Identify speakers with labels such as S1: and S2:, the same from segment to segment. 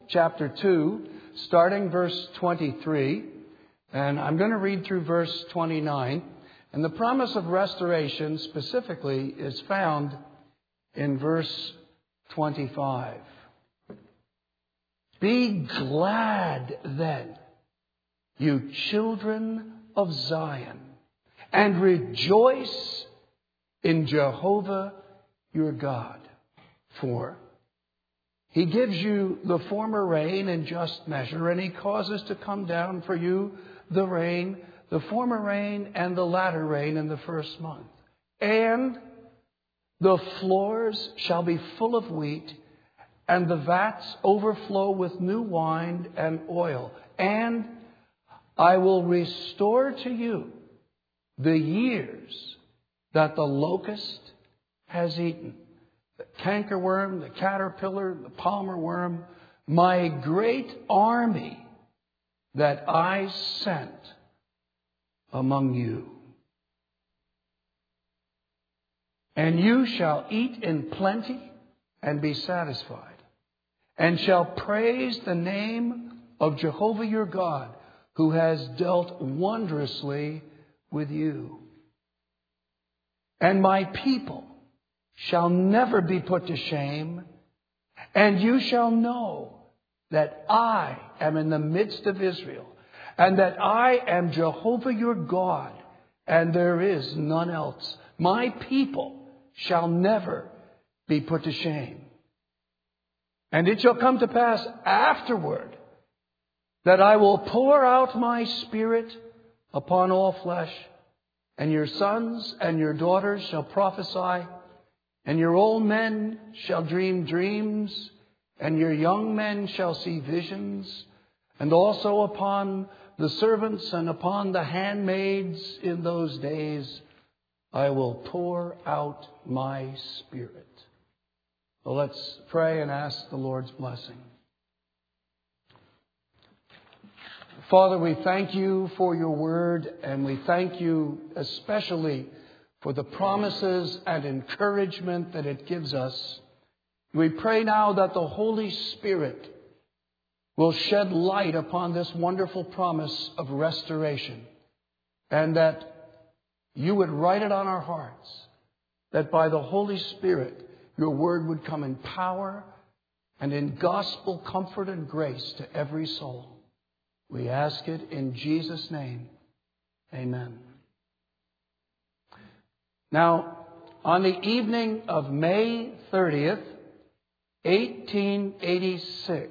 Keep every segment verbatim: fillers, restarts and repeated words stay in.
S1: chapter two, starting verse twenty-three. And I'm going to read through verse twenty-nine. And the promise of restoration specifically is found in verse twenty-five. Be glad then, you children of Zion, and rejoice in Jehovah your God. For He gives you the former rain in just measure, and He causes to come down for you the rain, the former rain and the latter rain in the first month. And the floors shall be full of wheat, and the vats overflow with new wine and oil. And I will restore to you the years that the locust has eaten, the cankerworm, the caterpillar, the palmer worm, my great army that I sent among you. And you shall eat in plenty and be satisfied, and shall praise the name of Jehovah your God, who has dealt wondrously with you. And my people shall never be put to shame, and you shall know that I am in the midst of Israel, and that I am Jehovah your God, and there is none else. My people shall never be put to shame. And it shall come to pass afterward that I will pour out my Spirit upon all flesh, and your sons and your daughters shall prophesy, and your old men shall dream dreams, and your young men shall see visions, and also upon the servants and upon the handmaids in those days I will pour out my Spirit. Well, let's pray and ask the Lord's blessing. Father, we thank you for your word, and we thank you especially for the promises and encouragement that it gives us. We pray now that the Holy Spirit will shed light upon this wonderful promise of restoration, and that you would write it on our hearts, that by the Holy Spirit your word would come in power and in gospel comfort and grace to every soul. We ask it in Jesus' name. Amen. Now, on the evening of May thirtieth, eighteen eighty-six,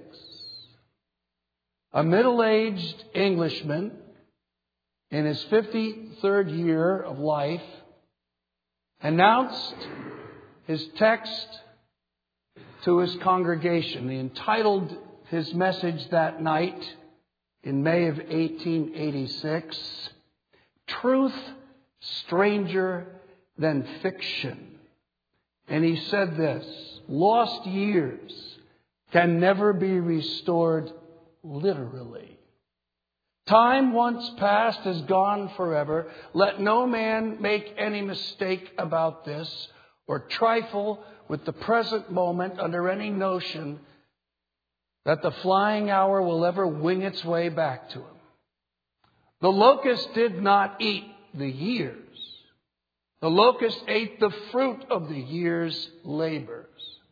S1: a middle-aged Englishman in his fifty-third year of life announced his text to his congregation. He entitled his message that night in May of eighteen eighty-six, "Truth Stranger Than Fiction." And he said this: lost years can never be restored literally. Time once past is gone forever. Let no man make any mistake about this, or trifle with the present moment under any notion that the flying hour will ever wing its way back to him. The locust did not eat the years. The locust ate the fruit of the year's labors,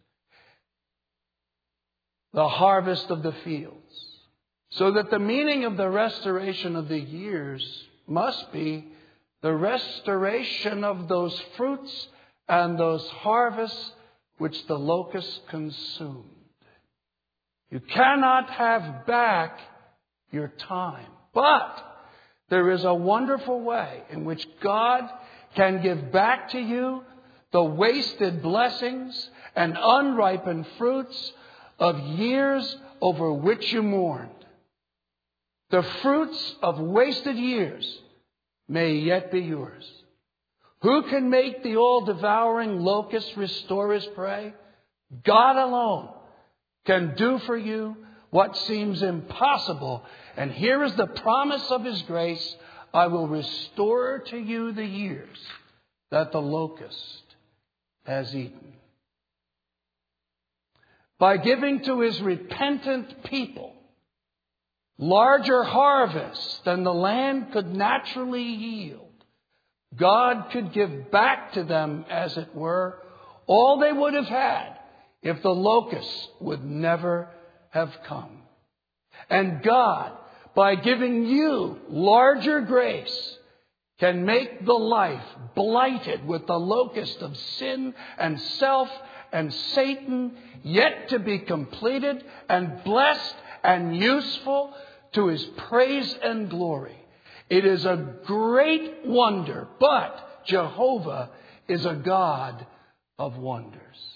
S1: the harvest of the fields. So that the meaning of the restoration of the years must be the restoration of those fruits and those harvests which the locust consumed. You cannot have back your time. But there is a wonderful way in which God can give back to you the wasted blessings and unripened fruits of years over which you mourned. The fruits of wasted years may yet be yours. Who can make the all-devouring locust restore his prey? God alone can do for you what seems impossible. And here is the promise of His grace: I will restore to you the years that the locust has eaten. by giving to His repentant people larger harvests than the land could naturally yield, God could give back to them, as it were, all they would have had if the locusts would never have come. And God, by giving you larger grace, can make the life blighted with the locust of sin and self and Satan yet to be completed and blessed and useful to His praise and glory. It is a great wonder, but Jehovah is a God of wonders.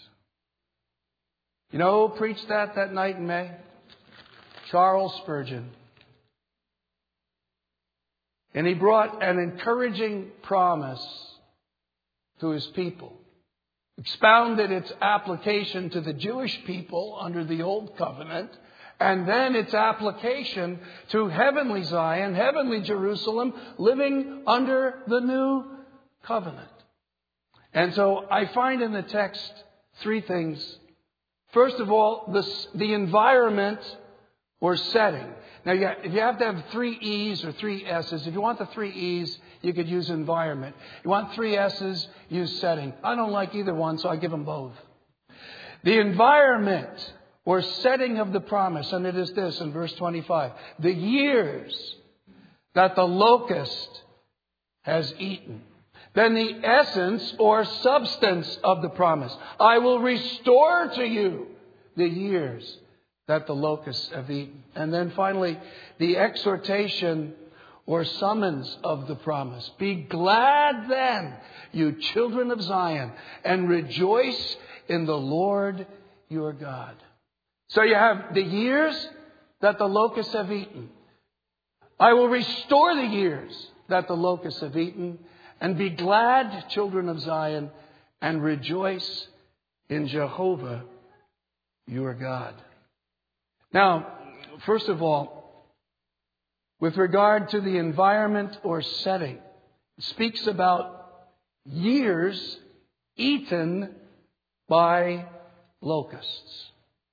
S1: You know who preached that that night in May? Charles Spurgeon. And he brought an encouraging promise to his people, expounded its application to the Jewish people under the Old Covenant, and then its application to heavenly Zion, heavenly Jerusalem, living under the New Covenant. And so I find in the text three things. First of all, the, the environment or setting. Now, if you have to have three E's or three S's, if you want the three E's, you could use environment. You want three S's, use setting. I don't like either one, so I give them both. The environment or setting of the promise, and it is this in verse twenty-five. The years that the locust has eaten. Then the essence or substance of the promise. I will restore to you the years that the locusts have eaten. And then finally, the exhortation or summons of the promise. Be glad then, you children of Zion, and rejoice in the Lord your God. So you have the years that the locusts have eaten. I will restore the years that the locusts have eaten. And be glad, children of Zion, and rejoice in Jehovah your God. Now, first of all, with regard to the environment or setting, it speaks about years eaten by locusts.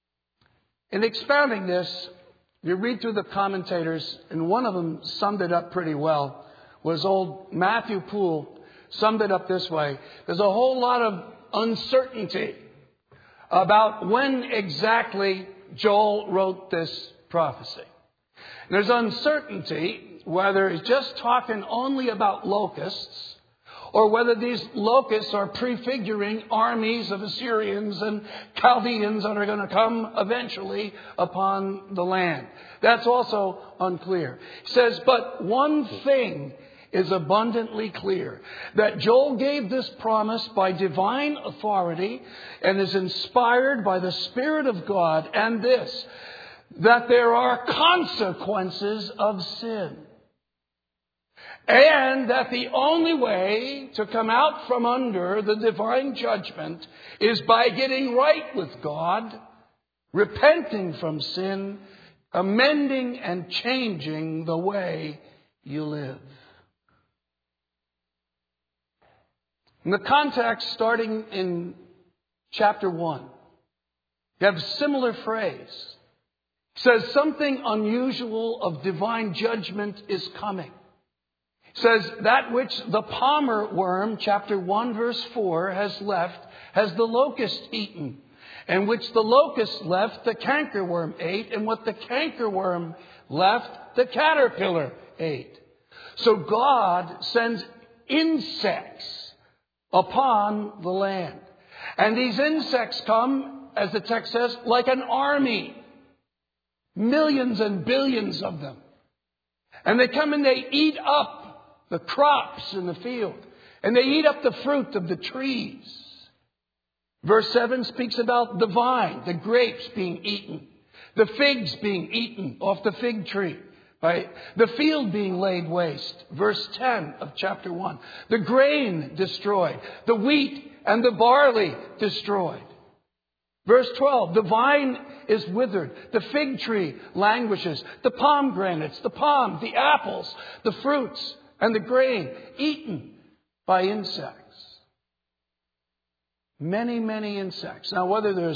S1: In expounding this, you read through the commentators, and one of them summed it up pretty well, was old Matthew Poole, summed it up this way. There's a whole lot of uncertainty about when exactly Joel wrote this prophecy. There's uncertainty whether he's just talking only about locusts, or whether these locusts are prefiguring armies of Assyrians and Chaldeans that are going to come eventually upon the land. That's also unclear. He says, but one thing is abundantly clear, that Joel gave this promise by divine authority and is inspired by the Spirit of God, and this, that there are consequences of sin. And that the only way to come out from under the divine judgment is by getting right with God, repenting from sin, amending and changing the way you live. In the context starting in chapter one, you have a similar phrase. It says something unusual of divine judgment is coming. It says that which the palmer worm, chapter one, verse four, has left, has the locust eaten. And which the locust left, the cankerworm ate. And what the cankerworm left, the caterpillar ate. So God sends insects upon the land. And these insects come, as the text says, like an army. Millions and billions of them. And they come and they eat up the crops in the field. And they eat up the fruit of the trees. Verse seven speaks about the vine, the grapes being eaten. The figs being eaten off the fig tree. Right? The field being laid waste. Verse ten of chapter one. The grain destroyed. The wheat and the barley destroyed. Verse twelve. The vine is withered. The fig tree languishes. The pomegranates, the palm, the apples, the fruits, and the grain eaten by insects. Many, many insects. Now, whether there's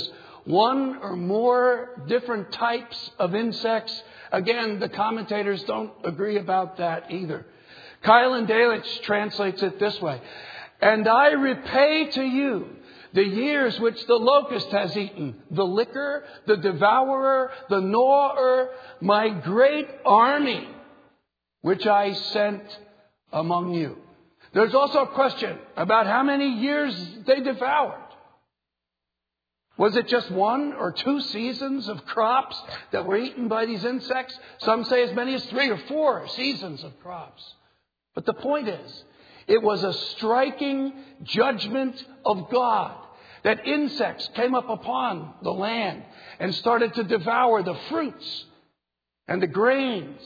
S1: one or more different types of insects. Again, the commentators don't agree about that either. Kylan Delitzsch translates it this way. And I repay to you the years which the locust has eaten, the licker, the devourer, the gnawer, my great army, which I sent among you. There's also a question about how many years they devoured. Was it just one or two seasons of crops that were eaten by these insects? Some say as many as three or four seasons of crops. But the point is, it was a striking judgment of God that insects came up upon the land and started to devour the fruits and the grains.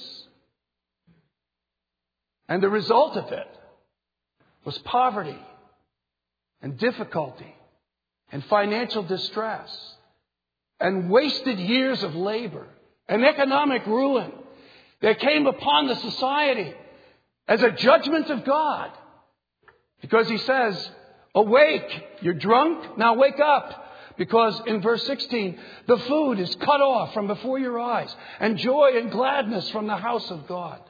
S1: And the result of it was poverty and difficulty and financial distress and wasted years of labor and economic ruin that came upon the society as a judgment of God. Because he says, awake, you're drunk, now wake up. Because in verse sixteen, the food is cut off from before your eyes, and joy and gladness from the house of God.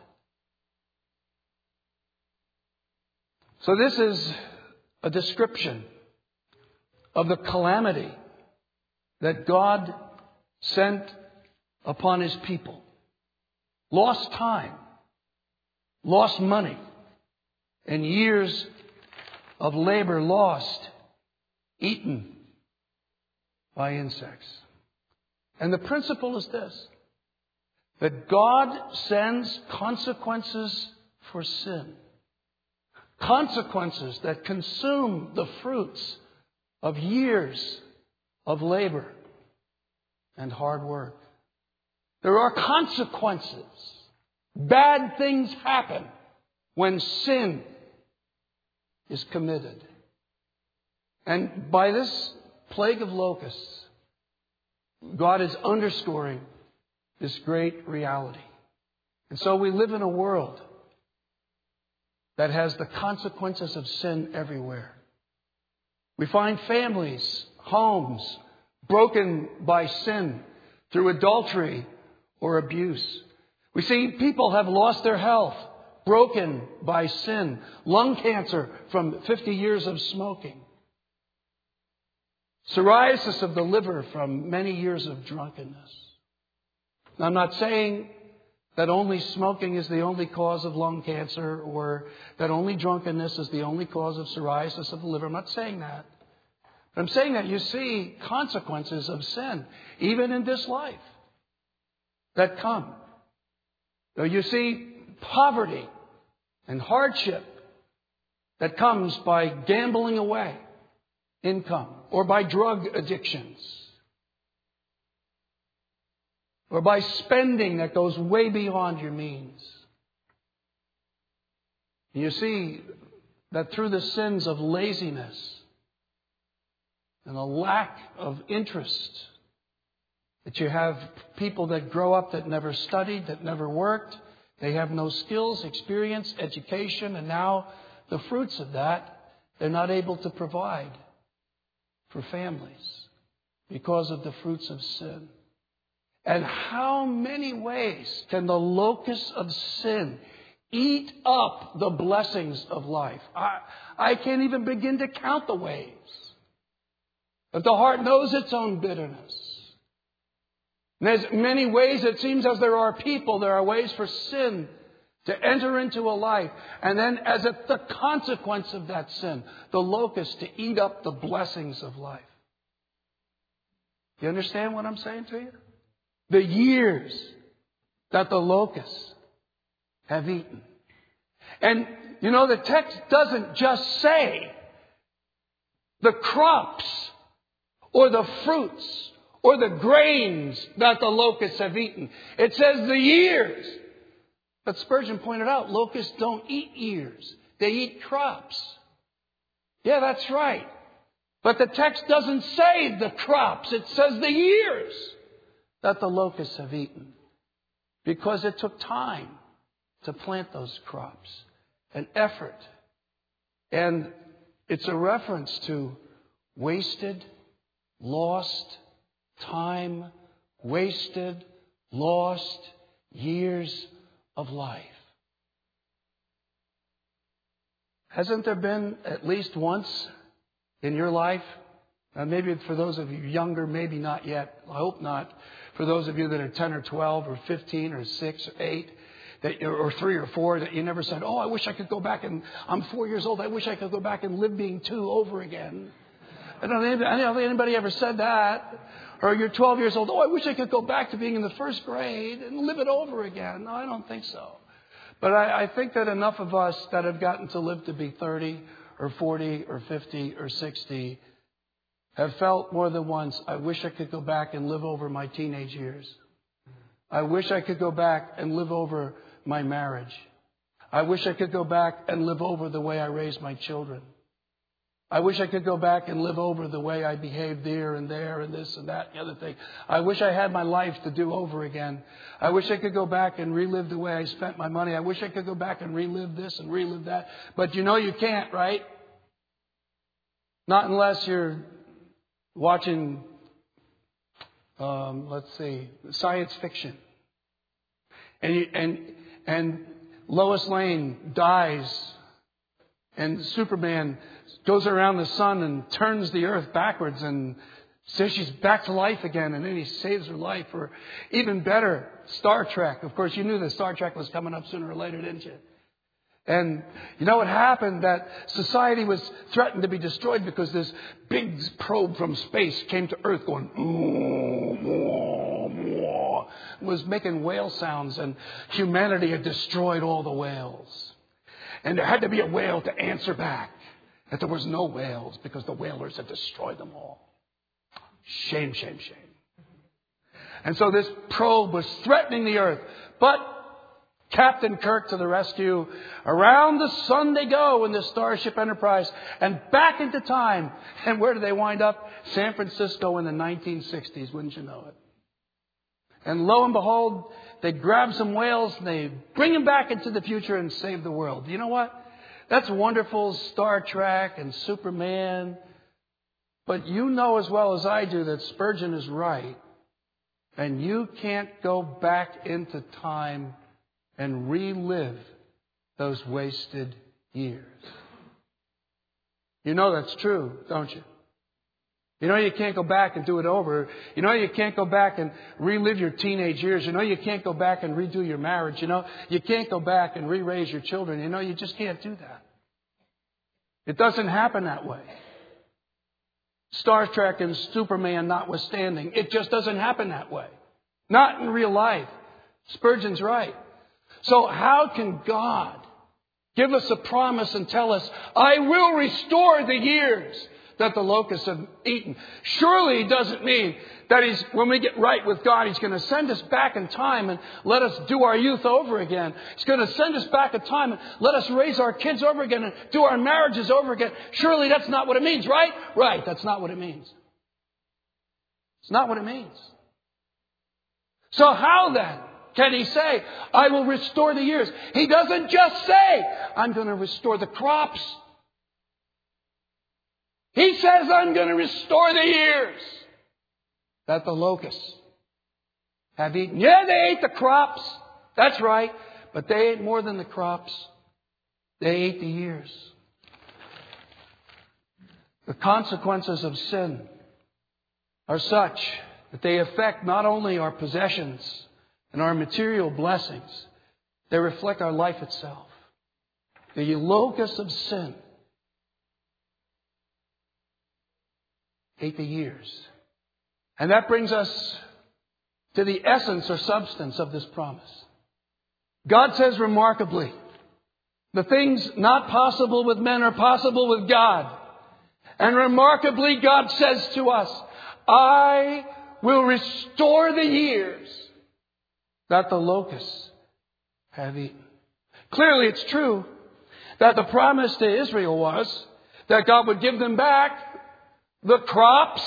S1: So this is a description of the calamity that God sent upon his people. Lost time, lost money, and years of labor lost, eaten by insects. And the principle is this, that God sends consequences for sin. Consequences that consume the fruits of years of labor and hard work. There are consequences. Bad things happen when sin is committed. And by this plague of locusts, God is underscoring this great reality. And so we live in a world that has the consequences of sin everywhere. We find families, homes, broken by sin through adultery or abuse. We see people have lost their health, broken by sin. Lung cancer from fifty years of smoking. Psoriasis of the liver from many years of drunkenness. Now, I'm not saying that only smoking is the only cause of lung cancer, or that only drunkenness is the only cause of psoriasis of the liver. I'm not saying that. But I'm saying that you see consequences of sin, even in this life, that come. So you see poverty and hardship that comes by gambling away income, or by drug addictions, or by spending that goes way beyond your means. You see that through the sins of laziness and a lack of interest, that you have people that grow up that never studied, that never worked. They have no skills, experience, education, and now the fruits of that, they're not able to provide for families because of the fruits of sin. And how many ways can the locust of sin eat up the blessings of life? I, I can't even begin to count the ways. But the heart knows its own bitterness. And there's many ways it seems as there are people, there are ways for sin to enter into a life. And then as a, the consequence of that sin, the locust to eat up the blessings of life. You understand what I'm saying to you? The years that the locusts have eaten. And, you know, the text doesn't just say the crops or the fruits or the grains that the locusts have eaten. It says the years. But Spurgeon pointed out, locusts don't eat years. They eat crops. Yeah, that's right. But the text doesn't say the crops. It says the years that the locusts have eaten. Because it took time to plant those crops. An effort. And it's a reference to wasted, lost, time wasted, lost years of life. Hasn't there been at least once in your life, uh, maybe for those of you younger, maybe not yet, I hope not, for those of you that are ten or twelve or fifteen or six or eight, that, or three or four, that you never said, oh, I wish I could go back and, I'm four years old, I wish I could go back and live being two over again. I don't, I don't think anybody ever said that. Or you're twelve years old, oh, I wish I could go back to being in the first grade and live it over again. No, I don't think so. But I, I think that enough of us that have gotten to live to be thirty or forty or fifty or sixty have felt more than once, I wish I could go back and live over my teenage years. I wish I could go back and live over my marriage. I wish I could go back and live over the way I raised my children. I wish I could go back and live over the way I behaved there and there and this and that and the other thing. I wish I had my life to do over again. I wish I could go back and relive the way I spent my money. I wish I could go back and relive this and relive that. But you know you can't, right? Not unless you're watching, um, let's see, science fiction. And, you, and, and Lois Lane dies and Superman goes around the sun and turns the earth backwards and says she's back to life again, and then he saves her life. Or even better, Star Trek. Of course, you knew that Star Trek was coming up sooner or later, didn't you? And you know what happened? That society was threatened to be destroyed because this big probe from space came to Earth going, was making whale sounds, and humanity had destroyed all the whales. And there had to be a whale to answer back that there was no whales because the whalers had destroyed them all. Shame, shame, shame. And so this probe was threatening the earth. But Captain Kirk to the rescue. Around the sun they go in the Starship Enterprise and back into time. And where do they wind up? San Francisco in the nineteen sixties, wouldn't you know it? And lo and behold, they grab some whales and they bring them back into the future and save the world. You know what? That's wonderful, Star Trek and Superman. But you know as well as I do that Spurgeon is right. And you can't go back into time and relive those wasted years. You know that's true, don't you? You know you can't go back and do it over. You know you can't go back and relive your teenage years. You know you can't go back and redo your marriage. You know you can't go back and re-raise your children. You know you just can't do that. It doesn't happen that way. Star Trek and Superman notwithstanding, it just doesn't happen that way. Not in real life. Spurgeon's right. So how can God give us a promise and tell us, I will restore the years that the locusts have eaten? Surely He doesn't mean that He's, when we get right with God, He's going to send us back in time and let us do our youth over again. He's going to send us back in time and let us raise our kids over again and do our marriages over again. Surely that's not what it means, right? Right, that's not what it means. It's not what it means. So how then can He say, I will restore the years? He doesn't just say, I'm going to restore the crops. He says, I'm going to restore the years that the locusts have eaten. Yeah, they ate the crops. That's right. But they ate more than the crops. They ate the years. The consequences of sin are such that they affect not only our possessions and our material blessings, they reflect our life itself. The locusts of sin ate the years. And that brings us to the essence or substance of this promise. God says remarkably, the things not possible with men are possible with God. And remarkably, God says to us, I will restore the years that the locusts have eaten. Clearly, it's true that the promise to Israel was that God would give them back the crops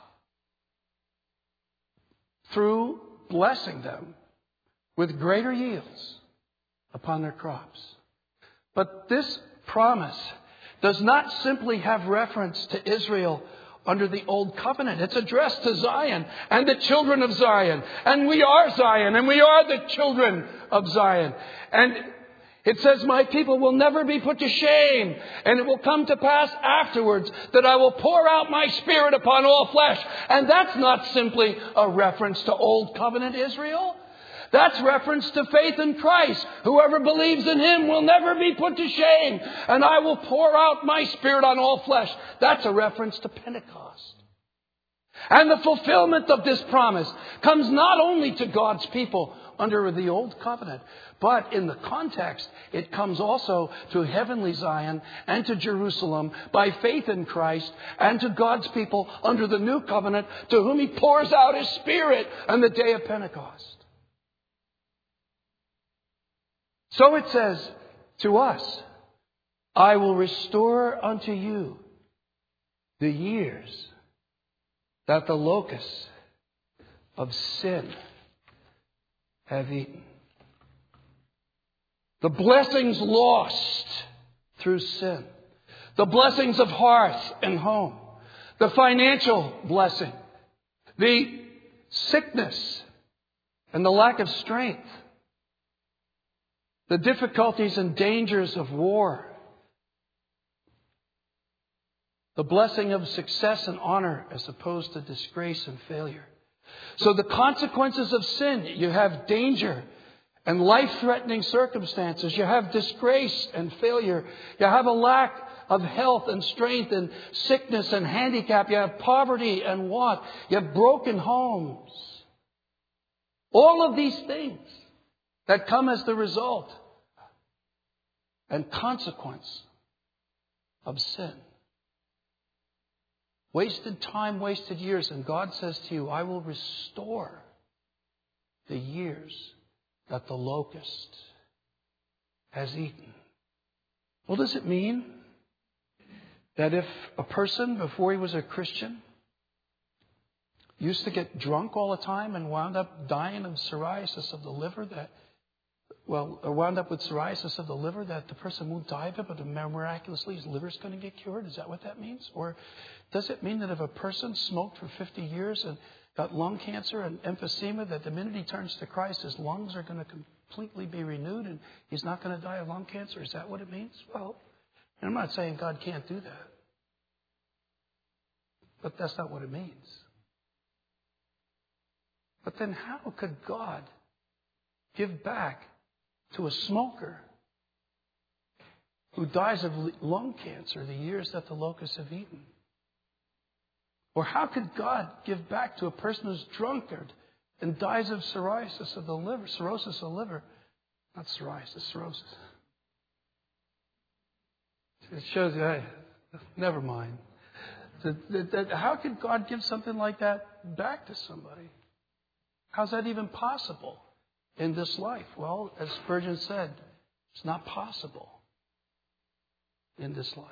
S1: through blessing them with greater yields upon their crops. But this promise does not simply have reference to Israel under the old covenant. It's addressed to Zion and the children of Zion. And we are Zion, and we are the children of Zion. And it says, my people will never be put to shame, and it will come to pass afterwards that I will pour out my Spirit upon all flesh. And that's not simply a reference to old covenant Israel. That's reference to faith in Christ. Whoever believes in Him will never be put to shame. And I will pour out my Spirit on all flesh. That's a reference to Pentecost. And the fulfillment of this promise comes not only to God's people under the old covenant, but in the context, it comes also to heavenly Zion and to Jerusalem by faith in Christ, and to God's people under the new covenant, to whom He pours out His Spirit on the day of Pentecost. So it says to us, I will restore unto you the years that the locusts of sin have eaten. The blessings lost through sin. The blessings of hearth and home. The financial blessing. The sickness and the lack of strength. The difficulties and dangers of war. The blessing of success and honor as opposed to disgrace and failure. So the consequences of sin, you have danger and life-threatening circumstances. You have disgrace and failure. You have a lack of health and strength and sickness and handicap. You have poverty and want. You have broken homes. All of these things that come as the result and consequence of sin. Wasted time, wasted years. And God says to you, I will restore the years that the locust has eaten. What does it mean? That if a person, before he was a Christian, used to get drunk all the time and wound up dying of psoriasis of the liver, that Well, or wound up with psoriasis of the liver, that the person won't die of it, but miraculously his liver's going to get cured? Is that what that means? Or does it mean that if a person smoked for fifty years and got lung cancer and emphysema, that the minute he turns to Christ, his lungs are going to completely be renewed and he's not going to die of lung cancer? Is that what it means? Well, I'm not saying God can't do that. But that's not what it means. But then how could God give back to a smoker who dies of lung cancer the years that the locusts have eaten? Or how could God give back to a person who's drunkard and dies of psoriasis of the liver, cirrhosis of the liver? Not psoriasis, cirrhosis. It shows you, hey, never mind. How could God give something like that back to somebody? How's that even possible in this life? Well, as Spurgeon said, it's not possible in this life.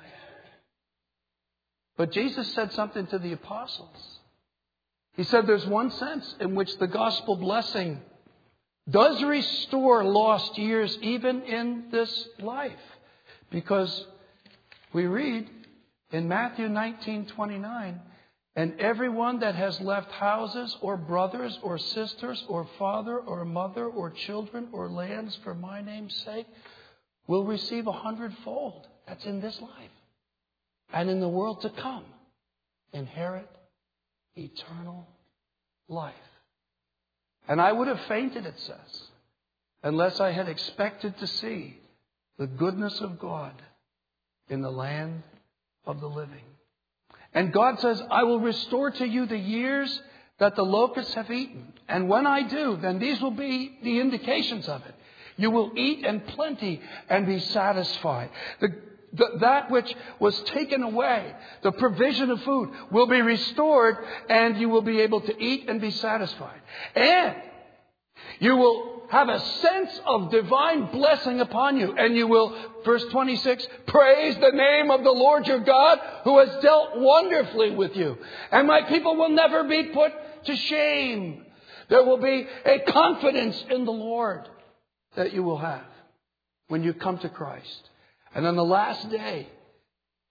S1: But Jesus said something to the apostles. He said there's one sense in which the gospel blessing does restore lost years even in this life. Because we read in Matthew nineteen twenty-nine, and everyone that has left houses or brothers or sisters or father or mother or children or lands for my name's sake will receive a hundredfold. That's in this life. And in the world to come, inherit eternal life. And I would have fainted, it says, unless I had expected to see the goodness of God in the land of the living. And God says, I will restore to you the years that the locusts have eaten. And when I do, then these will be the indications of it. You will eat in plenty and be satisfied. The, the, that which was taken away, the provision of food, will be restored, and you will be able to eat and be satisfied. And you will have a sense of divine blessing upon you. And you will, verse twenty-six, praise the name of the Lord your God, who has dealt wonderfully with you. And my people will never be put to shame. There will be a confidence in the Lord that you will have when you come to Christ. And on the last day,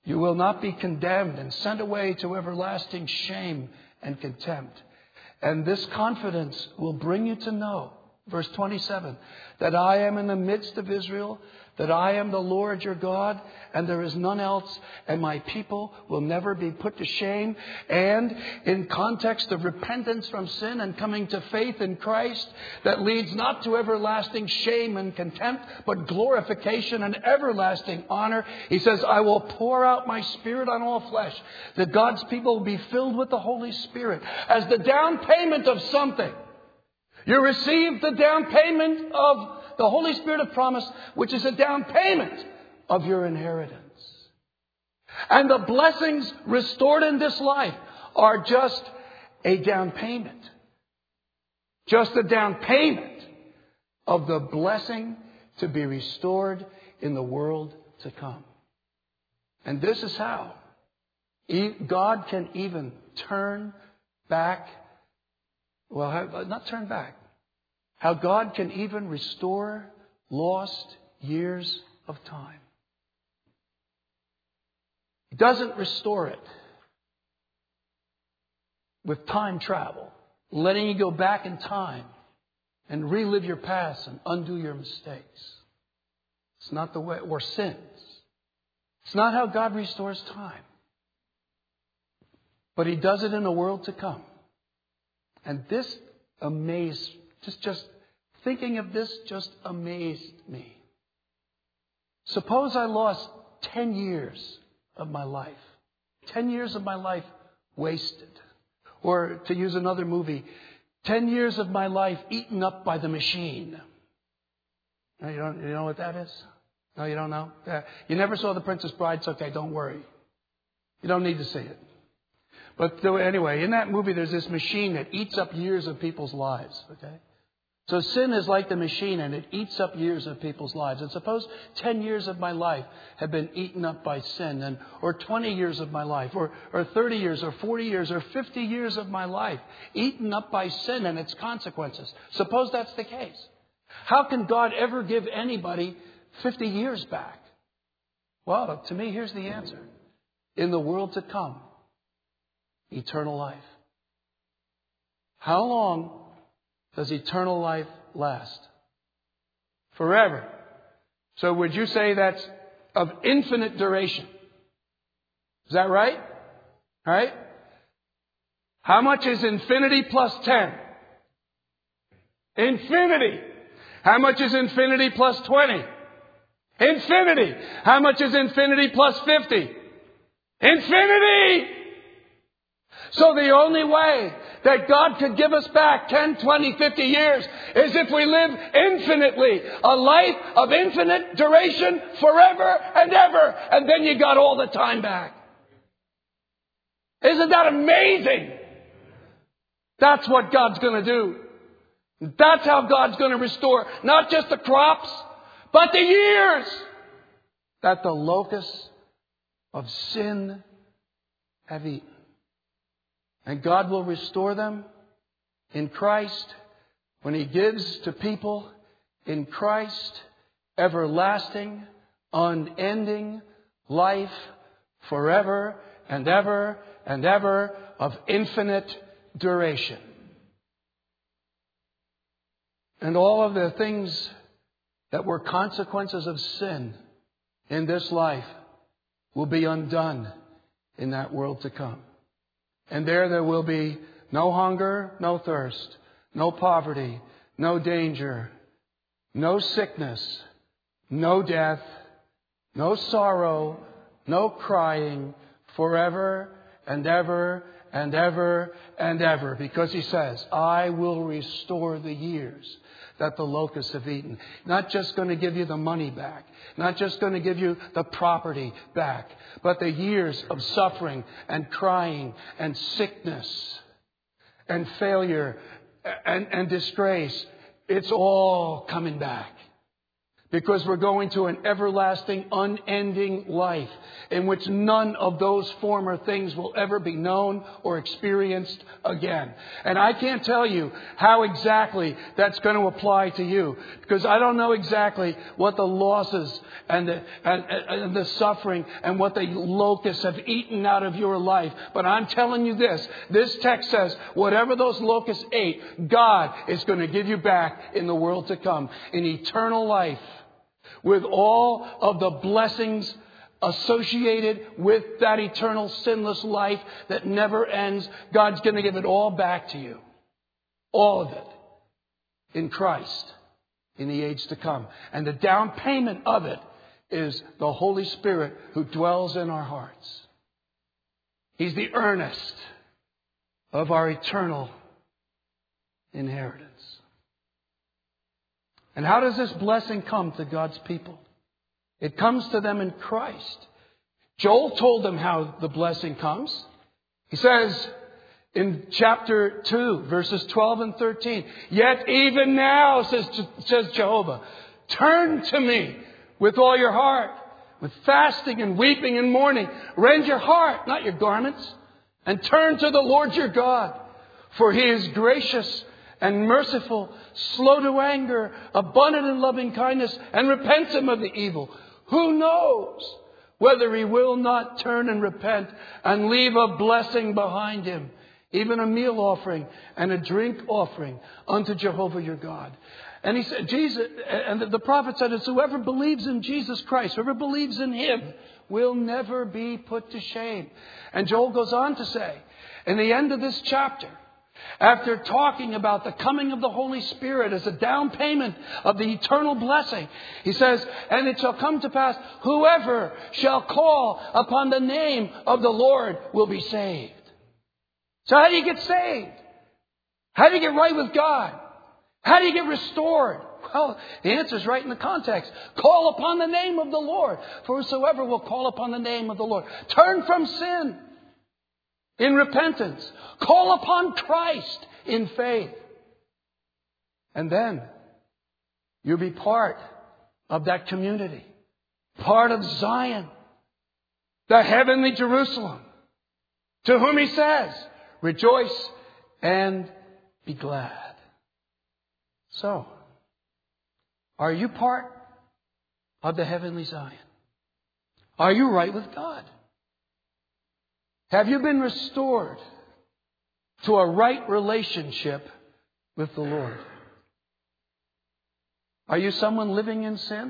S1: You will not be condemned and sent away to everlasting shame and contempt. And this confidence will bring you to know, verse twenty-seven, that I am in the midst of Israel, that I am the Lord your God, and there is none else, and my people will never be put to shame. And in context of repentance from sin and coming to faith in Christ, that leads not to everlasting shame and contempt, but glorification and everlasting honor. He says, I will pour out my Spirit on all flesh, that God's people will be filled with the Holy Spirit as the down payment of something. You receive the down payment of the Holy Spirit of promise, which is a down payment of your inheritance. And the blessings restored in this life are just a down payment. Just a down payment of the blessing to be restored in the world to come. And this is how God can even turn back, well, not turn back, how God can even restore lost years of time. He doesn't restore it with time travel, letting you go back in time and relive your past and undo your mistakes. It's not the way, or sins. It's not how God restores time. But He does it in a world to come. And this amazed, just, just thinking of this just amazed me. Suppose I lost ten years of my life. ten years of my life wasted. Or to use another movie, ten years of my life eaten up by the machine. Now, you don't, you know what that is? No, you don't know? Yeah. You never saw The Princess Bride? It's okay, don't worry. You don't need to see it. But anyway, in that movie, there's this machine that eats up years of people's lives. Okay, so sin is like the machine, and it eats up years of people's lives. And suppose ten years of my life have been eaten up by sin, and or twenty years of my life, or or thirty years, or forty years, or fifty years of my life eaten up by sin and its consequences. Suppose that's the case. How can God ever give anybody fifty years back? Well, to me, here's the answer: in the world to come. Eternal life. How long does eternal life last? Forever. So would you say that's of infinite duration? Is that right? Right? How much is infinity plus ten? Infinity. How much is infinity plus twenty? Infinity. How much is infinity plus fifty? Infinity! So the only way that God could give us back ten, twenty, fifty years is if we live infinitely. A life of infinite duration forever and ever. And then you got all the time back. Isn't that amazing? That's what God's going to do. That's how God's going to restore not just the crops, but the years that the locusts of sin have eaten. And God will restore them in Christ when He gives to people in Christ everlasting, unending life forever and ever and ever of infinite duration. And all of the things that were consequences of sin in this life will be undone in that world to come. And there there will be no hunger, no thirst, no poverty, no danger, no sickness, no death, no sorrow, no crying, forever and ever and ever and ever. Because He says, I will restore the years that the locusts have eaten. Not just going to give you the money back. Not just going to give you the property back. But the years of suffering and crying and sickness and failure and, and disgrace. It's all coming back. Because we're going to an everlasting, unending life in which none of those former things will ever be known or experienced again. And I can't tell you how exactly that's going to apply to you, because I don't know exactly what the losses and the, and, and the suffering and what the locusts have eaten out of your life. But I'm telling you this, this text says whatever those locusts ate, God is going to give you back in the world to come, in eternal life, with all of the blessings associated with that eternal sinless life that never ends. God's going to give it all back to you. All of it. In Christ. In the age to come. And the down payment of it is the Holy Spirit who dwells in our hearts. He's the earnest of our eternal inheritance. And how does this blessing come to God's people? It comes to them in Christ. Joel told them how the blessing comes. He says in chapter two, verses twelve and thirteen, "Yet even now, says, says Jehovah, turn to me with all your heart, with fasting and weeping and mourning. Rend your heart, not your garments, and turn to the Lord your God. For He is gracious and merciful, slow to anger, abundant in loving kindness, and repents Him of the evil. Who knows whether He will not turn and repent and leave a blessing behind Him, even a meal offering and a drink offering unto Jehovah your God." And he said, Jesus, and the prophet said, "It's whoever believes in Jesus Christ, whoever believes in Him, will never be put to shame." And Joel goes on to say, in the end of this chapter, after talking about the coming of the Holy Spirit as a down payment of the eternal blessing, he says, "And it shall come to pass, whoever shall call upon the name of the Lord will be saved." So how do you get saved? How do you get right with God? How do you get restored? Well, the answer is right in the context. Call upon the name of the Lord. For whosoever will call upon the name of the Lord. Turn from sin in repentance. Call upon Christ in faith. And then you'll be part of that community. Part of Zion. The heavenly Jerusalem. To whom He says, "Rejoice and be glad." So, are you part of the heavenly Zion? Are you right with God? Have you been restored to a right relationship with the Lord? Are you someone living in sin?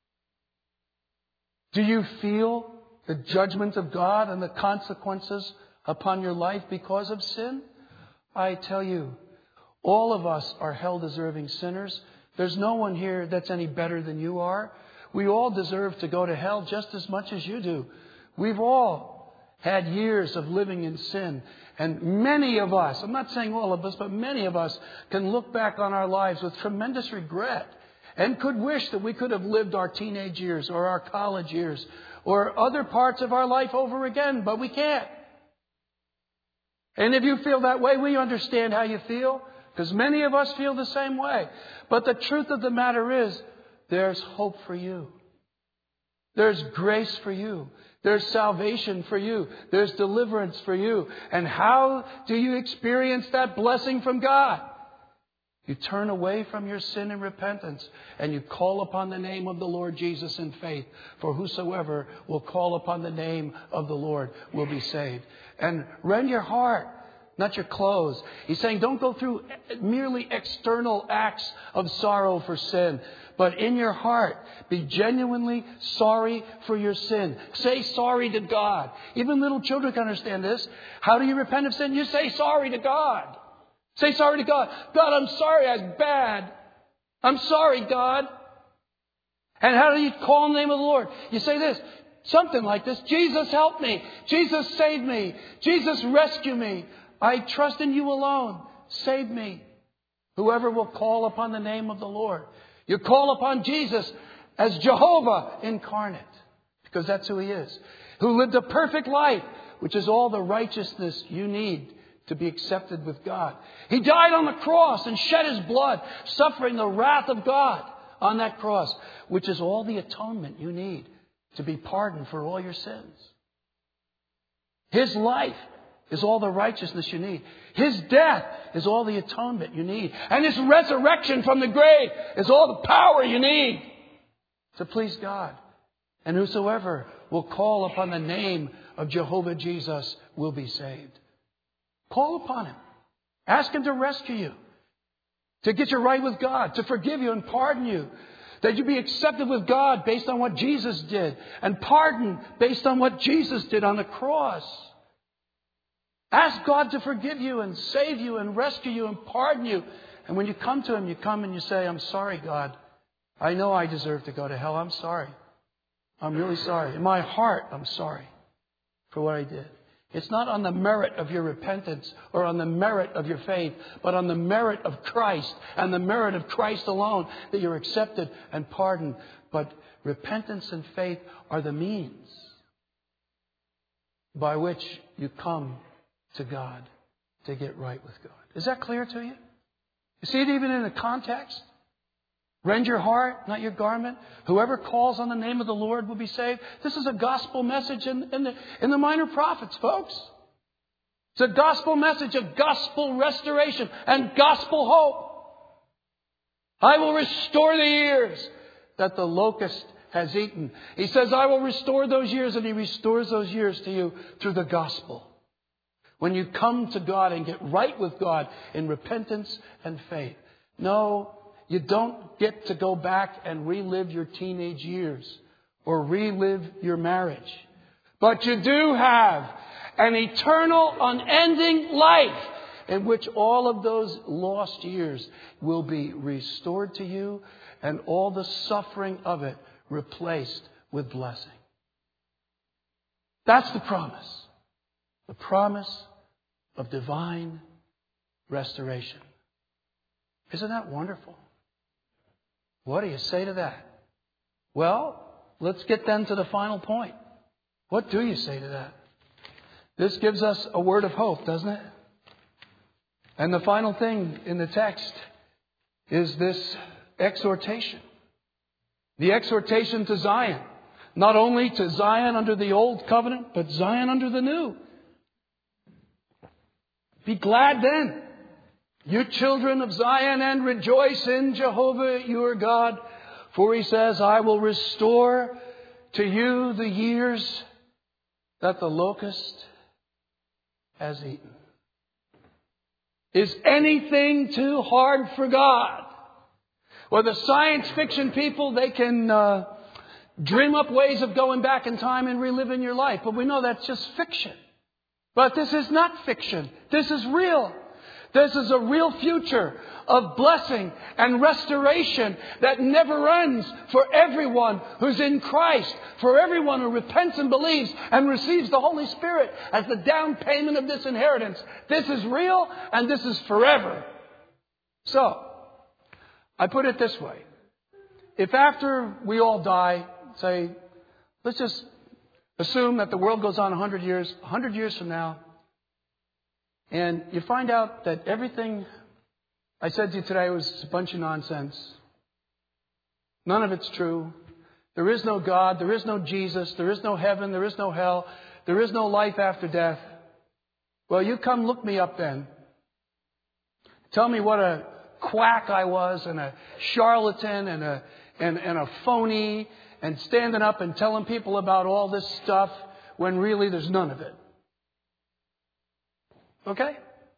S1: Do you feel the judgment of God and the consequences upon your life because of sin? I tell you, all of us are hell-deserving sinners. There's no one here that's any better than you are. We all deserve to go to hell just as much as you do. We've all had years of living in sin. And many of us, I'm not saying all of us, but many of us can look back on our lives with tremendous regret and could wish that we could have lived our teenage years or our college years or other parts of our life over again, but we can't. And if you feel that way, we understand how you feel, because many of us feel the same way. But the truth of the matter is, there's hope for you. There's grace for you. There's salvation for you. There's deliverance for you. And how do you experience that blessing from God? You turn away from your sin and repentance, and you call upon the name of the Lord Jesus in faith. For whosoever will call upon the name of the Lord will be saved. And rend your heart, not your clothes. He's saying don't go through merely external acts of sorrow for sin, but in your heart, be genuinely sorry for your sin. Say sorry to God. Even little children can understand this. How do you repent of sin? You say sorry to God. Say sorry to God. God, I'm sorry I was bad. I'm sorry, God. And how do you call on the name of the Lord? You say this, something like this. Jesus, help me. Jesus, save me. Jesus, rescue me. I trust in you alone. Save me. Whoever will call upon the name of the Lord. You call upon Jesus as Jehovah incarnate, because that's who He is. Who lived a perfect life, which is all the righteousness you need to be accepted with God. He died on the cross and shed His blood, suffering the wrath of God on that cross, which is all the atonement you need to be pardoned for all your sins. His life is all the righteousness you need. His death is all the atonement you need. And His resurrection from the grave is all the power you need to please God. And whosoever will call upon the name of Jehovah Jesus will be saved. Call upon Him. Ask Him to rescue you, to get you right with God, to forgive you and pardon you. That you be accepted with God based on what Jesus did, and pardoned based on what Jesus did on the cross. Ask God to forgive you and save you and rescue you and pardon you. And when you come to Him, you come and you say, I'm sorry, God. I know I deserve to go to hell. I'm sorry. I'm really sorry. In my heart, I'm sorry for what I did. It's not on the merit of your repentance or on the merit of your faith, but on the merit of Christ and the merit of Christ alone that you're accepted and pardoned. But repentance and faith are the means by which you come to God to get right with God. Is that clear to you? You see it even in the context? Rend your heart, not your garment. Whoever calls on the name of the Lord will be saved. This is a gospel message in, in, the, in the minor prophets, folks. It's a gospel message of gospel restoration and gospel hope. I will restore the years that the locust has eaten. He says, I will restore those years, and He restores those years to you through the gospel. When you come to God and get right with God in repentance and faith. No, you don't get to go back and relive your teenage years or relive your marriage. But you do have an eternal, unending life in which all of those lost years will be restored to you and all the suffering of it replaced with blessing. That's the promise. The promise of divine restoration. Isn't that wonderful? What do you say to that? Well, let's get then to the final point. What do you say to that? This gives us a word of hope, doesn't it? And the final thing in the text is this exhortation. The exhortation to Zion. Not only to Zion under the old covenant, but Zion under the new. Be glad then, you children of Zion, and rejoice in Jehovah your God. For He says, I will restore to you the years that the locust has eaten. Is anything too hard for God? Well, the science fiction people, they can uh, dream up ways of going back in time and reliving your life. But we know that's just fiction. But this is not fiction. This is real. This is a real future of blessing and restoration that never ends for everyone who's in Christ, for everyone who repents and believes and receives the Holy Spirit as the down payment of this inheritance. This is real and this is forever. So, I put it this way. If after we all die, say, let's just assume that the world goes on one hundred years, one hundred years from now, and you find out that everything I said to you today was a bunch of nonsense. None of it's true. There is no God. There is no Jesus. There is no heaven. There is no hell. There is no life after death. Well, you come look me up then. Tell me what a quack I was and a charlatan and a, and, and a phony and standing up and telling people about all this stuff when really there's none of it. Okay?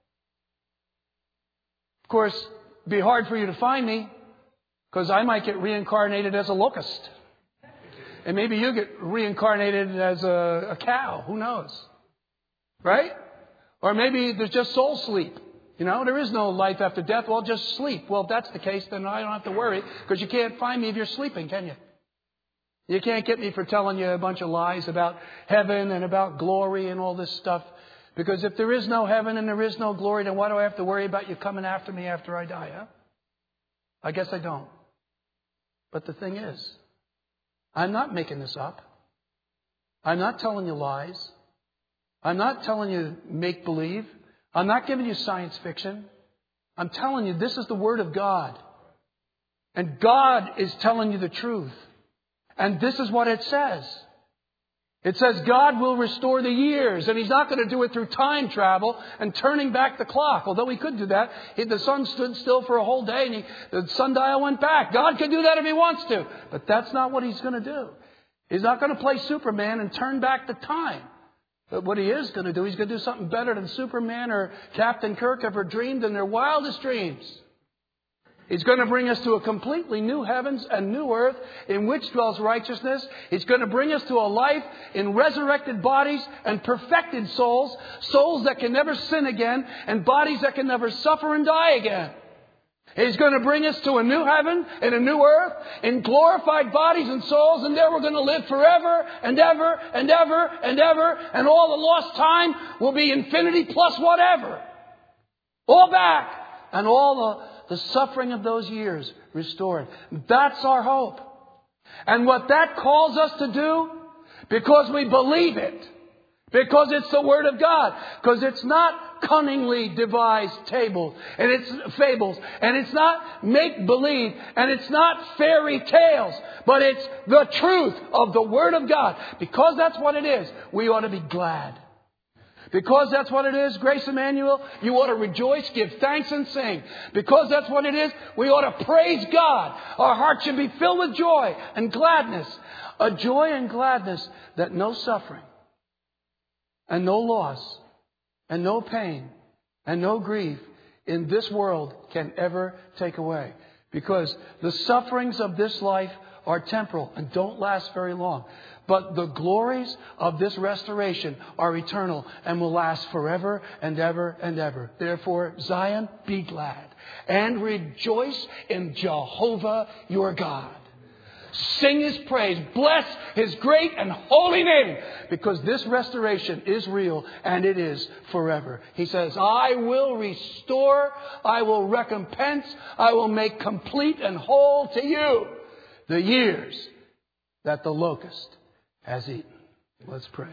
S1: Of course, it'd be hard for you to find me because I might get reincarnated as a locust. And maybe you get reincarnated as a, a cow. Who knows? Right? Or maybe there's just soul sleep. You know, there is no life after death. Well, just sleep. Well, if that's the case, then I don't have to worry because you can't find me if you're sleeping, can you? You can't get me for telling you a bunch of lies about heaven and about glory and all this stuff. Because if there is no heaven and there is no glory, then why do I have to worry about you coming after me after I die, huh? I guess I don't. But the thing is, I'm not making this up. I'm not telling you lies. I'm not telling you make-believe. I'm not giving you science fiction. I'm telling you this is the Word of God. And God is telling you the truth. And this is what it says. It says God will restore the years, and He's not going to do it through time travel and turning back the clock. Although He could do that. He, the sun stood still for a whole day and he, the sundial went back. God could do that if He wants to. But that's not what He's going to do. He's not going to play Superman and turn back the time. But what He is going to do, He's going to do something better than Superman or Captain Kirk ever dreamed in their wildest dreams. He's going to bring us to a completely new heavens and new earth in which dwells righteousness. He's going to bring us to a life in resurrected bodies and perfected souls. Souls that can never sin again and bodies that can never suffer and die again. He's going to bring us to a new heaven and a new earth in glorified bodies and souls. And there we're going to live forever and ever and ever and ever. And all the lost time will be infinity plus whatever. All back. And all the The suffering of those years restored. That's our hope. And what that calls us to do, because we believe it, because it's the Word of God, because it's not cunningly devised tables and it's fables, and it's not make-believe, and it's not fairy tales, but it's the truth of the Word of God. Because that's what it is, we ought to be glad. Because that's what it is, Grace Emmanuel, you ought to rejoice, give thanks and sing. Because that's what it is, we ought to praise God. Our hearts should be filled with joy and gladness. A joy and gladness that no suffering and no loss and no pain and no grief in this world can ever take away. Because the sufferings of this life are temporal and don't last very long. But the glories of this restoration are eternal and will last forever and ever and ever. Therefore, Zion, be glad and rejoice in Jehovah your God. Sing His praise. Bless His great and holy name. Because this restoration is real and it is forever. He says, I will restore, I will recompense, I will make complete and whole to you the years that the locust has eaten. Let's pray.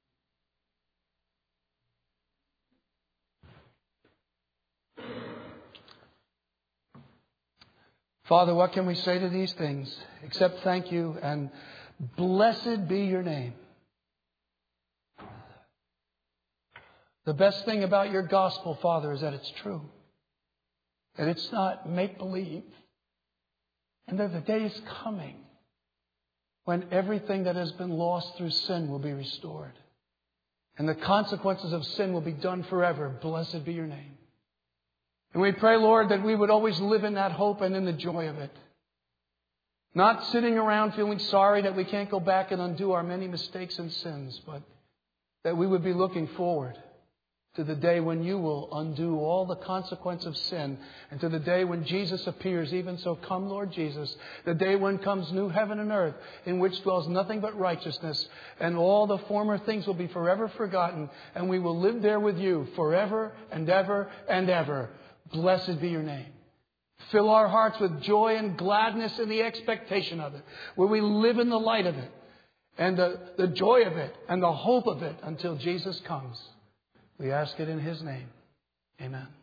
S1: Father, what can we say to these things except thank you and blessed be your name. The best thing about your gospel, Father, is that it's true. That it's not make-believe. And that the day is coming when everything that has been lost through sin will be restored. And the consequences of sin will be done forever. Blessed be your name. And we pray, Lord, that we would always live in that hope and in the joy of it. Not sitting around feeling sorry that we can't go back and undo our many mistakes and sins, but that we would be looking forward to the day when you will undo all the consequence of sin, and to the day when Jesus appears. Even so, come, Lord Jesus, the day when comes new heaven and earth, in which dwells nothing but righteousness, and all the former things will be forever forgotten, and we will live there with you forever and ever and ever. Blessed be your name. Fill our hearts with joy and gladness in the expectation of it, where we live in the light of it, and the, the joy of it, and the hope of it until Jesus comes. We ask it in His name. Amen.